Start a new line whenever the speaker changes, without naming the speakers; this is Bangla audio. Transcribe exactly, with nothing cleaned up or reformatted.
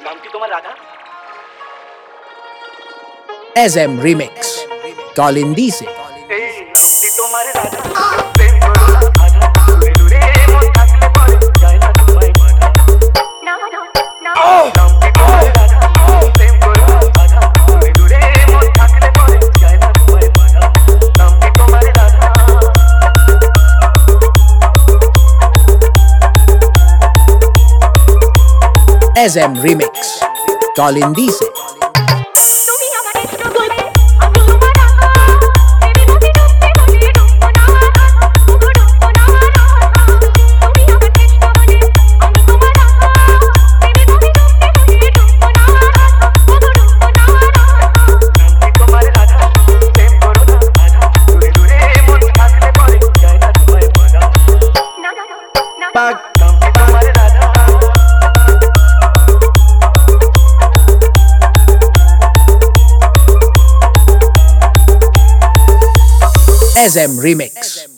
নাম কি তোমার Radha?
S M Remix Kalindise
এই নাম কি তোমার রাধা? প্রেম করো না আধা, বেলুরে মন থাকলে পরে যায় না তোমায় বাধা। নাম কি তোমার রাধা? প্রেম করো না আধা, বেলুরে মন থাকলে পরে যায় না তোমায় বাধা। নাম কি তোমার Radha?
S M Remix Kalindise S M Remix